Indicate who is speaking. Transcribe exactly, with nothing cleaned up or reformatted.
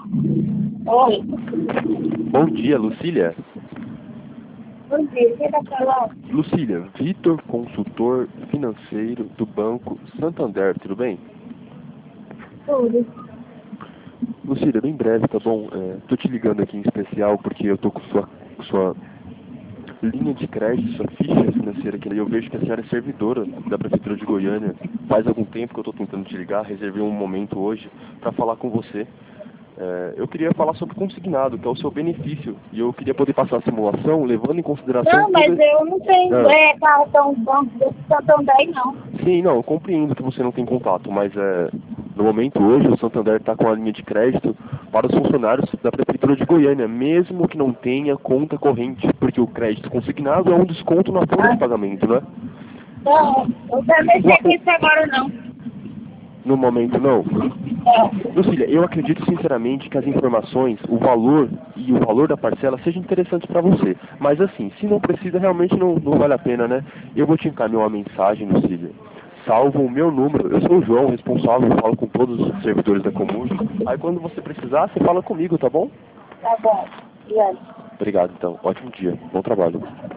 Speaker 1: Oi.
Speaker 2: Bom dia, Lucília.
Speaker 1: Bom dia, quem tá falando?
Speaker 2: Lucília, Vitor, consultor financeiro do Banco Santander, tudo bem?
Speaker 1: Tudo.
Speaker 2: Lucília, bem breve, tá bom? É, tô te ligando aqui em especial porque eu tô com sua, sua linha de crédito, sua ficha financeira aqui, e eu vejo que a senhora é servidora da Prefeitura de Goiânia. Faz algum tempo que eu tô tentando te ligar, reservei um momento hoje para falar com você. É, eu queria falar sobre consignado, que é o seu benefício, e eu queria poder passar a simulação levando em consideração...
Speaker 1: Não, mas
Speaker 2: toda...
Speaker 1: eu não tenho
Speaker 2: Ah.
Speaker 1: é, cartão banco desse Santander, não.
Speaker 2: Sim, não, eu compreendo que você não tem contato, mas é, no momento hoje o Santander está com a linha de crédito para os funcionários da Prefeitura de Goiânia, mesmo que não tenha conta corrente, porque o crédito consignado é um desconto na folha de pagamento, né?
Speaker 1: Não, eu quero mexer com isso agora, não.
Speaker 2: No momento não.
Speaker 1: É.
Speaker 2: Lucília, eu acredito sinceramente que as informações, o valor e o valor da parcela sejam interessantes para você. Mas assim, se não precisa, realmente não, não vale a pena, né? Eu vou te encaminhar uma mensagem, Lucília. Salva o meu número, eu sou o João, responsável, eu falo com todos os servidores da Comune. Aí quando você precisar, você fala comigo, tá bom?
Speaker 1: Tá bom. Obrigada.
Speaker 2: Obrigado então, ótimo dia, bom trabalho.